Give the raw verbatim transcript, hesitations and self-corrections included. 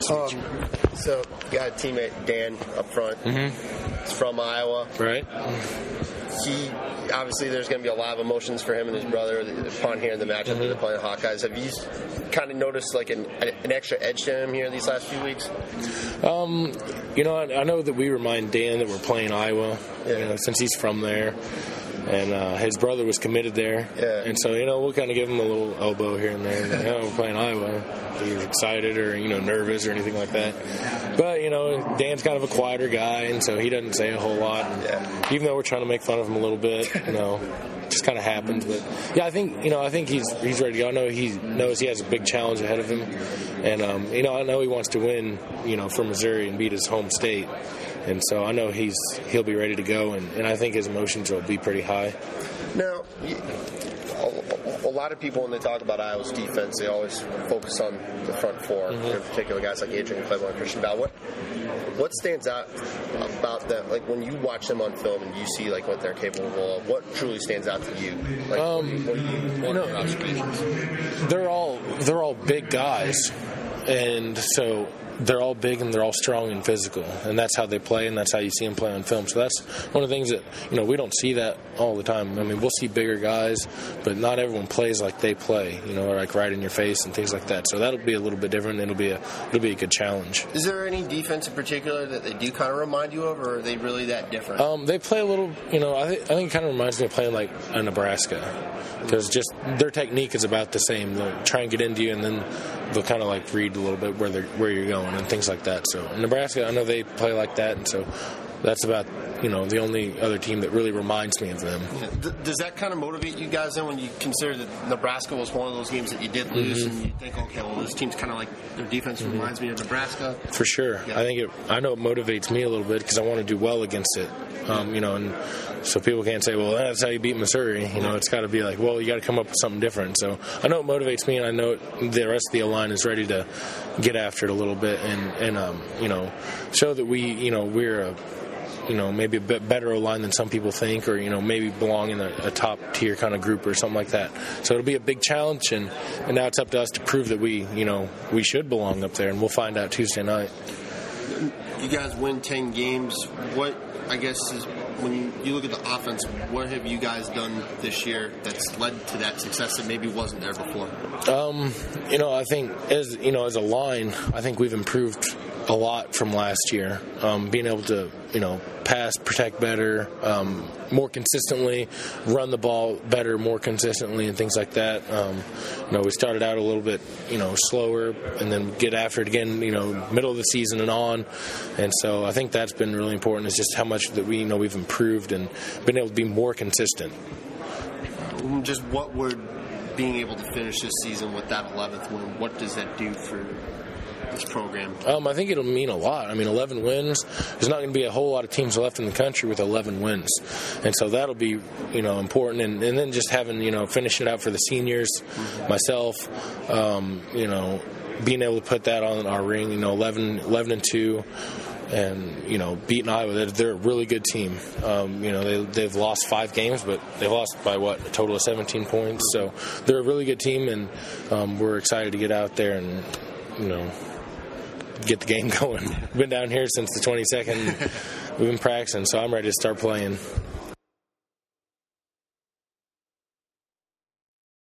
speech. Um, so you got a teammate, Dan, up front. Mm-hmm. He's from Iowa. Right. He obviously there's going to be a lot of emotions for him and his brother upon hearing the matchup mm-hmm. that they're playing Hawkeyes. Have you kind of noticed like an, an extra edge to him here these last few weeks? Um, you know, I, I know that we remind Dan that we're playing Iowa, yeah. you know, since he's from there. And uh, his brother was committed there. Yeah. And so, you know, we'll kind of give him a little elbow here and there. Like, oh, we're playing Iowa. He's excited or, you know, nervous or anything like that. But, you know, Dan's kind of a quieter guy, and so he doesn't say a whole lot. And yeah. even though we're trying to make fun of him a little bit, you know, it just kind of happens. But, yeah, I think, you know, I think he's he's ready to go. I know he knows he has a big challenge ahead of him. And, um, you know, I know he wants to win, you know, for Missouri and beat his home state. And so I know he's he'll be ready to go, and, and I think his emotions will be pretty high. Now, a, a lot of people, when they talk about Iowa's defense, they always focus on the front four, mm-hmm. in particular guys like Adrian Clayborn and Christian Bell. What what stands out about them? Like when you watch them on film and you see like what they're capable of, what truly stands out to you? Like, um, what are you, what you know, your observations? They're all they're all big guys, and so. They're all big and they're all strong and physical, and that's how they play, and that's how you see them play on film. So that's one of the things that, you know, we don't see that all the time. I mean, we'll see bigger guys, but not everyone plays like they play, you know, like right in your face and things like that. So that'll be a little bit different. It'll be a it'll be a good challenge. Is there any defense in particular that they do kind of remind you of, or are they really that different? Um, they play a little, you know, I, th- I think it kind of reminds me of playing like a Nebraska, because just their technique is about the same. They'll try and get into you, and then they'll kind of like read a little bit where they're where you're going and things like that. So Nebraska, I know they play like that, and so that's about, you know, the only other team that really reminds me of them. Yeah. Does that kind of motivate you guys then when you consider that Nebraska was one of those games that you did lose, mm-hmm. and you think, okay, well, this team's kind of like their defense mm-hmm. reminds me of Nebraska? For sure. Yeah. I think it. I know it motivates me a little bit because I want to do well against it. Um, you know, and so people can't say, well, that's how you beat Missouri. You know, it's got to be like, well, you got to come up with something different. So I know it motivates me, and I know the rest of the line is ready to get after it a little bit and, and um, you know, show that we, you know, we're a, you know, maybe a bit better O-line than some people think, or, you know, maybe belong in a, a top-tier kind of group or something like that. So it'll be a big challenge, and, and now it's up to us to prove that we, you know, we should belong up there, and we'll find out Tuesday night. You guys win ten games. What, I guess, is when you, you look at the offense, what have you guys done this year that's led to that success that maybe wasn't there before? Um, you know, I think as you know, as a line, I think we've improved a lot from last year. Um, being able to, you know, pass, protect better, um, more consistently, run the ball better, more consistently, and things like that. Um, you know, we started out a little bit, you know, slower, and then get after it again, you know, middle of the season and on. And so I think that's been really important. Is just how much that we, you know, we've improved and been able to be more consistent. Just what would being able to finish this season with that eleventh win, what does that do for this program? Um, I think it'll mean a lot. I mean, eleven wins. There's not going to be a whole lot of teams left in the country with eleven wins, and so that'll be, you know, important. And, and then just having, you know, finishing it out for the seniors, mm-hmm. myself, um, you know, being able to put that on our ring. You know, eleven, eleven and two. And, you know, beating Iowa, they're, they're a really good team. Um, you know, they, they've lost five games, but they've lost by, what, a total of seventeen points. So they're a really good team, and um, we're excited to get out there and, you know, get the game going. We've been down here since the twenty-second. We've been practicing, so I'm ready to start playing.